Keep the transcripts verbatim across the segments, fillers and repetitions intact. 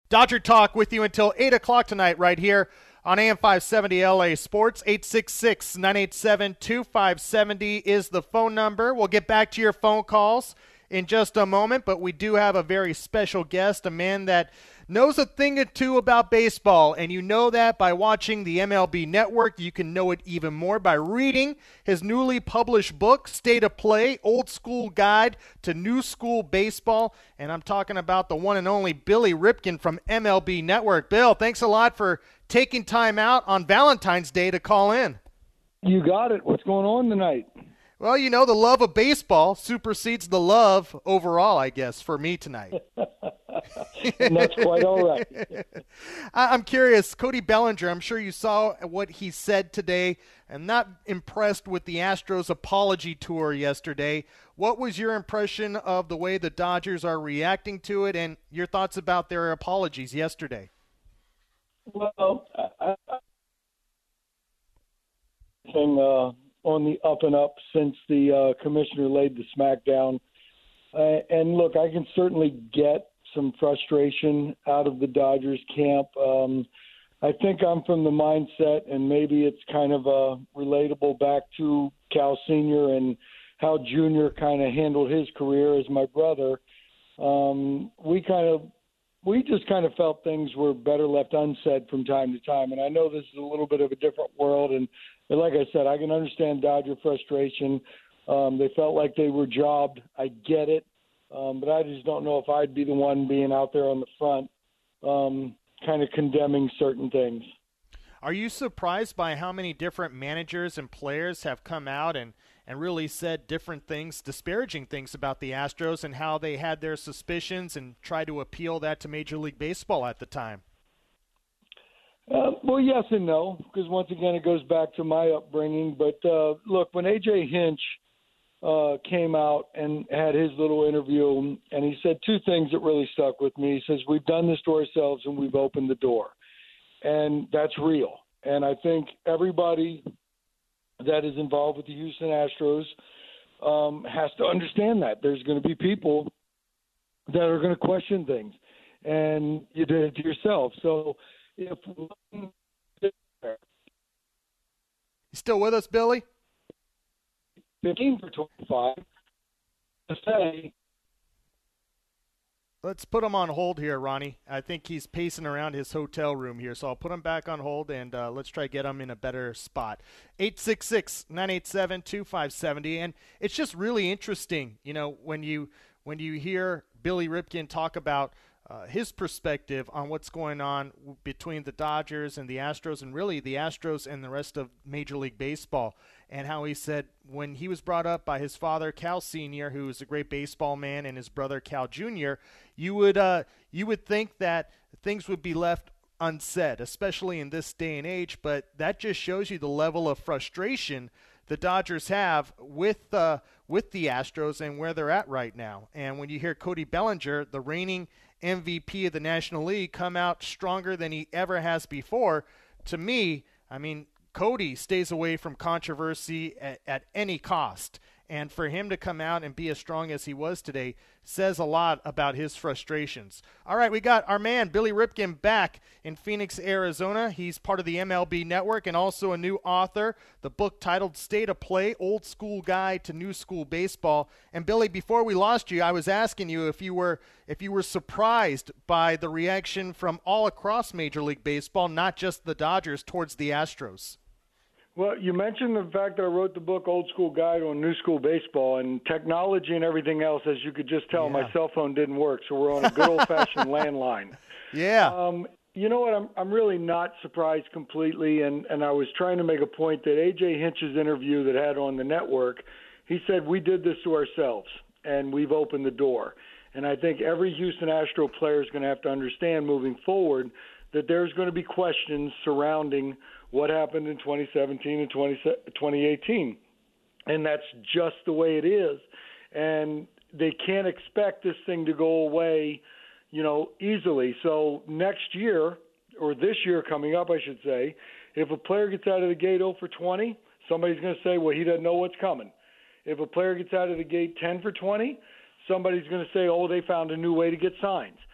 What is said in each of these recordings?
Dodger Talk with you until eight o'clock tonight right here on A M five seventy L A Sports. eight six six, nine eight seven, two five seven zero is the phone number. We'll get back to your phone calls in just a moment, but we do have a very special guest, a man that knows a thing or two about baseball, and you know that by watching the M L B Network. You can know it even more by reading his newly published book, State of Play, Old School Guide to New School Baseball, and I'm talking about the one and only Billy Ripken from M L B Network. Bill, thanks a lot for taking time out on Valentine's Day to call in. You got it. What's going on tonight? Well, you know, the love of baseball supersedes the love overall, I guess, for me tonight. And that's quite all right. I'm curious, Cody Bellinger, I'm sure you saw what he said today. I'm not impressed with the Astros apology tour yesterday. What was your impression of the way the Dodgers are reacting to it, and your thoughts about their apologies yesterday? Well, I, I think uh, on the up and up since the uh, commissioner laid the smackdown. Uh, and look, I can certainly get some frustration out of the Dodgers camp. Um, I think I'm from the mindset, and maybe it's kind of uh, relatable back to Cal Senior and how Junior kind of handled his career as my brother. Um, we kind of, we just kind of felt things were better left unsaid from time to time. And I know this is a little bit of a different world. And, and like I said, I can understand Dodger frustration. Um, they felt like they were jobbed. I get it. Um, but I just don't know if I'd be the one being out there on the front um, kind of condemning certain things. Are you surprised by how many different managers and players have come out and, and really said different things, disparaging things about the Astros and how they had their suspicions and tried to appeal that to Major League Baseball at the time? Uh, well, yes and no, because once again it goes back to my upbringing. But, uh, look, when A J Hinch uh, came out and had his little interview, and he said two things that really stuck with me. He says, we've done this to ourselves and we've opened the door. And that's real. And I think everybody that is involved with the Houston Astros um, has to understand that. There's going to be people that are going to question things. And you did it to yourself. So if You still with us, Billy? fifteen for twenty-five to say. Let's put him on hold here, Ronnie. I think he's pacing around his hotel room here, so I'll put him back on hold, and uh, let's try to get him in a better spot. eight six six, nine eight seven, two five seven zero, and it's just really interesting, you know, when you when you hear Billy Ripken talk about uh, his perspective on what's going on between the Dodgers and the Astros, and really the Astros and the rest of Major League Baseball, and how he said when he was brought up by his father, Cal Senior, who was a great baseball man, and his brother, Cal Junior, you would uh, you would think that things would be left unsaid, especially in this day and age, but that just shows you the level of frustration the Dodgers have with uh, with the Astros and where they're at right now. And when you hear Cody Bellinger, the reigning M V P of the National League, come out stronger than he ever has before, to me, I mean, Cody stays away from controversy at, at any cost. And for him to come out and be as strong as he was today says a lot about his frustrations. All right, we got our man Billy Ripken back in Phoenix, Arizona. He's part of the M L B Network and also a new author, the book titled State of Play, Old School Guide to New School Baseball. And Billy, before we lost you, I was asking you if you were if you were surprised by the reaction from all across Major League Baseball, not just the Dodgers, towards the Astros. Well, you mentioned the fact that I wrote the book Old School Guide on New School Baseball, and technology and everything else, as you could just tell, yeah. My cell phone didn't work, so we're on a good old-fashioned landline. Yeah. Um, you know what? I'm I'm really not surprised completely, and, and I was trying to make a point that A J Hinch's interview that had on the network, he said, we did this to ourselves, and we've opened the door. And I think every Houston Astro player is going to have to understand moving forward that there's going to be questions surrounding what happened in twenty seventeen and twenty eighteen. And that's just the way it is. And they can't expect this thing to go away, you know, easily. So next year, or this year coming up, I should say, if a player gets out of the gate oh for twenty, somebody's going to say, well, he doesn't know what's coming. If a player gets out of the gate ten for twenty, somebody's going to say, oh, they found a new way to get signs.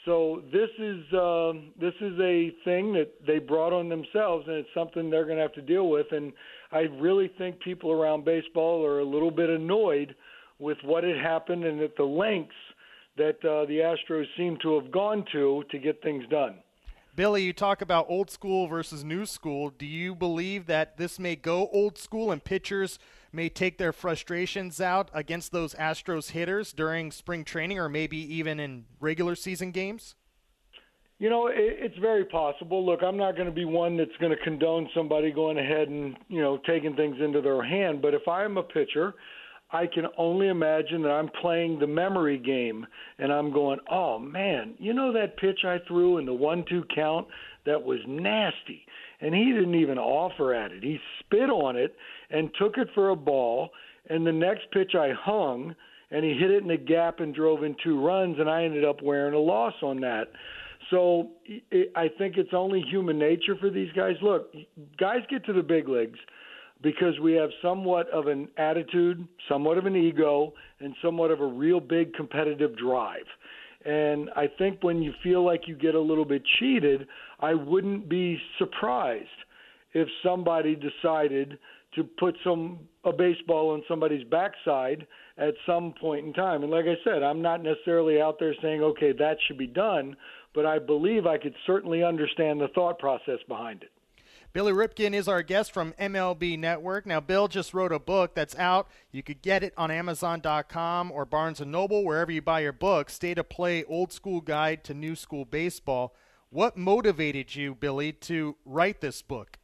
So this is uh, this is a thing that they brought on themselves, and it's something they're going to have to deal with. And I really think people around baseball are a little bit annoyed with what had happened and at the lengths that uh, the Astros seem to have gone to to get things done. Billy, you talk about old school versus new school. Do you believe that this may go old school and pitchers may take their frustrations out against those Astros hitters during spring training or maybe even in regular season games? You know, it's very possible. Look, I'm not going to be one that's going to condone somebody going ahead and, you know, taking things into their hand. But if I'm a pitcher, I can only imagine that I'm playing the memory game and I'm going, oh, man, you know that pitch I threw in the one two count? That was nasty. And he didn't even offer at it. He spit on it and took it for a ball. And the next pitch I hung, and he hit it in the gap and drove in two runs, and I ended up wearing a loss on that. So it, I think it's only human nature for these guys. Look, guys get to the big leagues because we have somewhat of an attitude, somewhat of an ego, and somewhat of a real big competitive drive. And I think when you feel like you get a little bit cheated, I wouldn't be surprised if somebody decided to put some a baseball on somebody's backside at some point in time. And like I said, I'm not necessarily out there saying, okay, that should be done, but I believe I could certainly understand the thought process behind it. Billy Ripken is our guest from M L B Network. Now, Bill just wrote a book that's out. You could get it on Amazon dot com or Barnes and Noble, wherever you buy your books. State of Play, Old School Guide to New School Baseball. What motivated you, Billy, to write this book?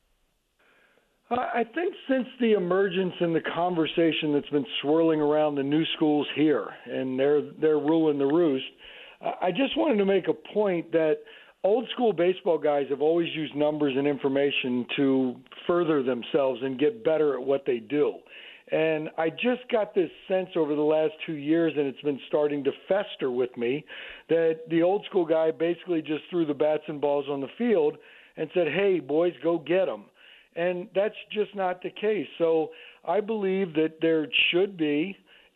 I think since the emergence and the conversation that's been swirling around the new schools here, and they're, they're ruling the roost, I just wanted to make a point that old school baseball guys have always used numbers and information to further themselves and get better at what they do. And I just got this sense over the last two years, and it's been starting to fester with me, that the old school guy basically just threw the bats and balls on the field and said, hey, boys, go get them. And that's just not the case. So I believe that there should be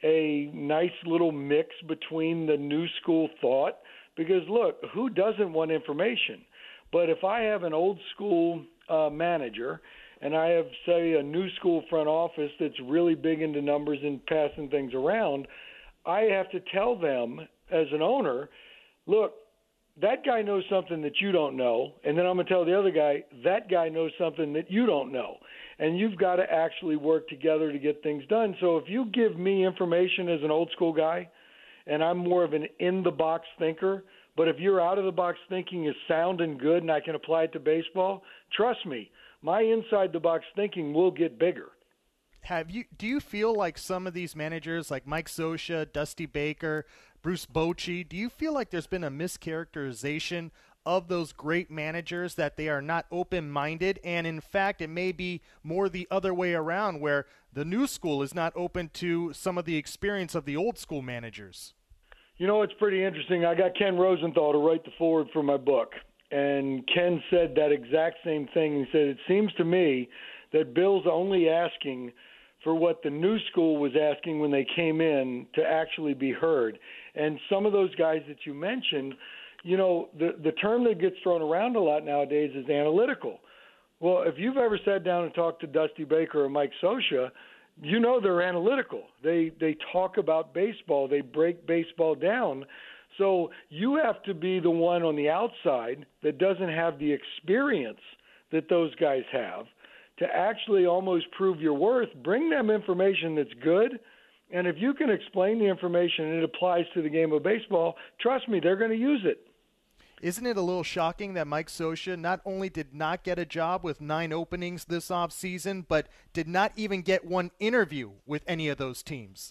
a nice little mix between the new school thought. Because, look, who doesn't want information? But if I have an old school uh, manager and I have, say, a new school front office that's really big into numbers and passing things around, I have to tell them as an owner, look, that guy knows something that you don't know, and then I'm going to tell the other guy, that guy knows something that you don't know. And you've got to actually work together to get things done. So if you give me information as an old school guy, and I'm more of an in-the-box thinker, but if your out-of-the-box thinking is sound and good and I can apply it to baseball, trust me, my inside-the-box thinking will get bigger. Have you? Do you feel like some of these managers, like Mike Scioscia, Dusty Baker, Bruce Bochy, do you feel like there's been a mischaracterization of those great managers, that they are not open-minded, and in fact it may be more the other way around, where the new school is not open to some of the experience of the old school managers? You know, it's pretty interesting. I got Ken Rosenthal to write the foreword for my book, and Ken said that exact same thing. He said, it seems to me that Bill's only asking for what the new school was asking when they came in to actually be heard. And some of those guys that you mentioned, you know, the, the term that gets thrown around a lot nowadays is analytical. Well, if you've ever sat down and talked to Dusty Baker or Mike Scioscia, you know they're analytical. They they talk about baseball. They break baseball down. So you have to be the one on the outside that doesn't have the experience that those guys have to actually almost prove your worth. Bring them information that's good, and if you can explain the information and it applies to the game of baseball, trust me, they're going to use it. Isn't it a little shocking that Mike Scioscia not only did not get a job with nine openings this offseason, but did not even get one interview with any of those teams?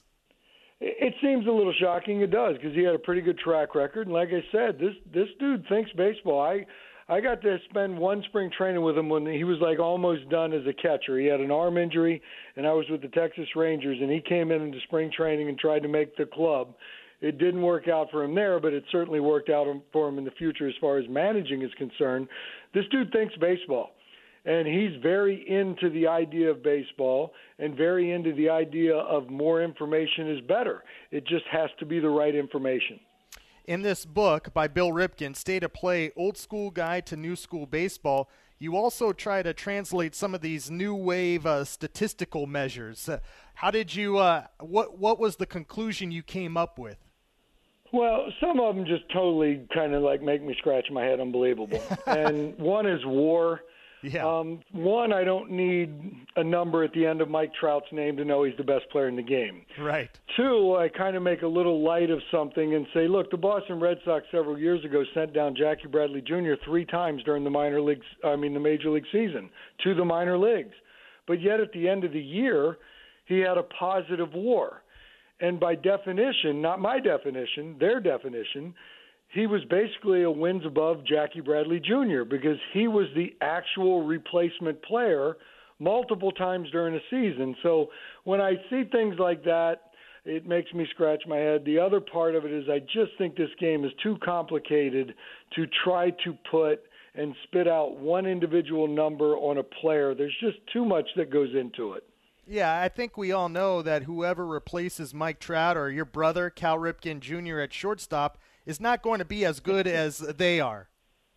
It seems a little shocking. It does, because he had a pretty good track record. And like I said, this this dude thinks baseball. I I got to spend one spring training with him when he was like almost done as a catcher. He had an arm injury, and I was with the Texas Rangers, and he came in into spring training and tried to make the club. It didn't work out for him there, but it certainly worked out for him in the future as far as managing is concerned. This dude thinks baseball, and he's very into the idea of baseball and very into the idea of more information is better. It just has to be the right information. In this book by Bill Ripken, State of Play, Old School Guide to New School Baseball, you also try to translate some of these new wave uh, statistical measures. Uh, how did you, uh, what, what was the conclusion you came up with? Well, some of them just totally kind of like make me scratch my head unbelievable. And one is WAR. Yeah. Um, one, I don't need a number at the end of Mike Trout's name to know he's the best player in the game. Right. Two, I kind of make a little light of something and say, look, the Boston Red Sox several years ago sent down Jackie Bradley Junior three times during the minor leagues, I mean the major league season, to the minor leagues. But yet at the end of the year, he had a positive WAR. And by definition, not my definition, their definition, he was basically a wins above Jackie Bradley Junior because he was the actual replacement player multiple times during a season. So when I see things like that, it makes me scratch my head. The other part of it is I just think this game is too complicated to try to put and spit out one individual number on a player. There's just too much that goes into it. Yeah, I think we all know that whoever replaces Mike Trout or your brother, Cal Ripken Junior at shortstop, is not going to be as good as they are.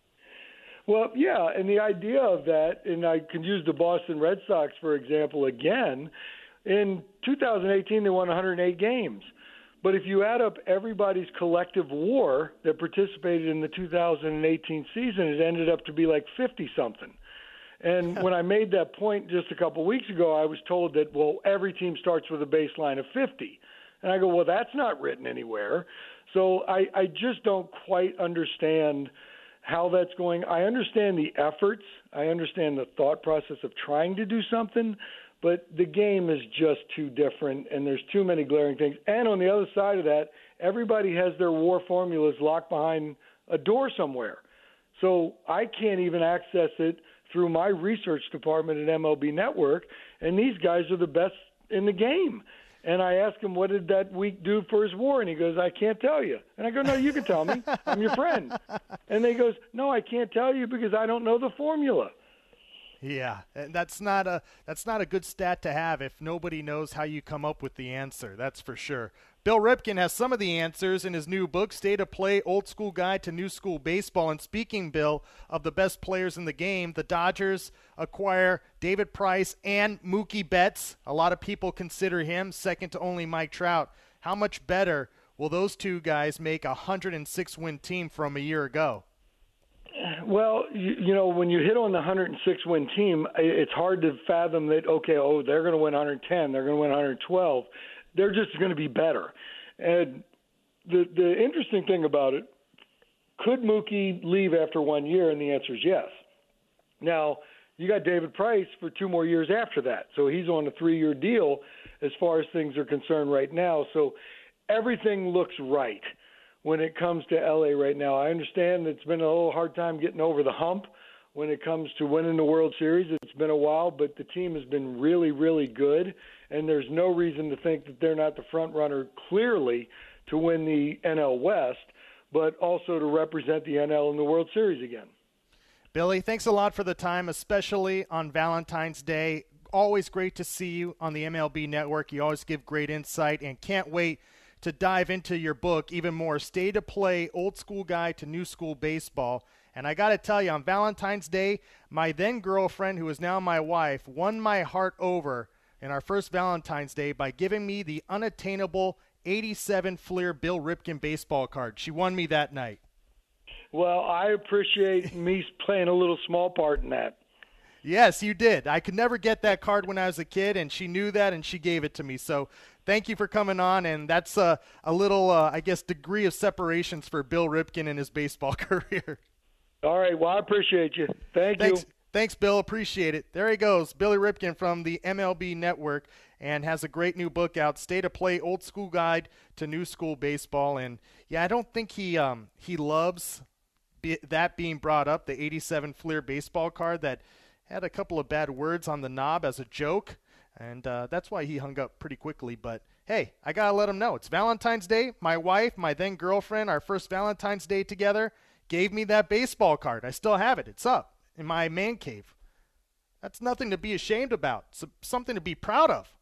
Well, yeah, and the idea of that, and I can use the Boston Red Sox, for example, again. In two thousand eighteen, they won one hundred eight games. But if you add up everybody's collective WAR that participated in the two thousand eighteen season, it ended up to be like fifty-something. And when I made that point just a couple weeks ago, I was told that, well, every team starts with a baseline of fifty. And I go, well, that's not written anywhere. So I, I just don't quite understand how that's going. I understand the efforts. I understand the thought process of trying to do something, but the game is just too different, and there's too many glaring things. And on the other side of that, everybody has their WAR formulas locked behind a door somewhere. So I can't even access it through my research department at M L B Network, and these guys are the best in the game. And I asked him, what did that week do for his WAR? And he goes, I can't tell you. And I go, no, you can tell me. I'm your friend. And they goes, no, I can't tell you because I don't know the formula. Yeah, and that's not a that's not a good stat to have if nobody knows how you come up with the answer. That's for sure. Bill Ripken has some of the answers in his new book, State of Play, Old School Guide to New School Baseball. And speaking, Bill, of the best players in the game, the Dodgers acquire David Price and Mookie Betts. A lot of people consider him second to only Mike Trout. How much better will those two guys make a one hundred six win team from a year ago? Well, you, you know, when you hit on the one hundred six win team, it's hard to fathom that, okay, oh, they're going to win one hundred ten, they're going to win one hundred twelve. They're just going to be better. And the the interesting thing about it, could Mookie leave after one year? And the answer is yes. Now, you got David Price for two more years after that. So he's on a three-year deal as far as things are concerned right now. So everything looks right when it comes to L A right now. I understand it's been a little hard time getting over the hump when it comes to winning the World Series. It's been a while, but the team has been really, really good, and there's no reason to think that they're not the front runner clearly to win the N L West, but also to represent the N L in the World Series again. Billy, thanks a lot for the time, especially on Valentine's Day. Always great to see you on the M L B Network. You always give great insight, and can't wait to dive into your book even more, State of Play, Old School Guide to New School Baseball. And I got to tell you, on Valentine's Day, my then-girlfriend, who is now my wife, won my heart over in our first Valentine's Day by giving me the unattainable eighty-seven Fleer Bill Ripken baseball card. She won me that night. Well, I appreciate me playing a little small part in that. Yes, you did. I could never get that card when I was a kid, and she knew that, and she gave it to me. So thank you for coming on, and that's a, a little, uh, I guess, degree of separations for Bill Ripken in his baseball career. All right, well, I appreciate you. Thank Thanks. you. Thanks, Bill. Appreciate it. There he goes, Billy Ripken from the M L B Network, and has a great new book out, State of Play, Old School Guide to New School Baseball. And, yeah, I don't think he um, he loves be, that being brought up, the eighty-seven Fleer baseball card that had a couple of bad words on the knob as a joke, and uh, that's why he hung up pretty quickly. But, hey, I got to let him know. It's Valentine's Day. My wife, my then-girlfriend, our first Valentine's Day together, gave me that baseball card. I still have it. It's up in my man cave. That's nothing to be ashamed about. It's something to be proud of.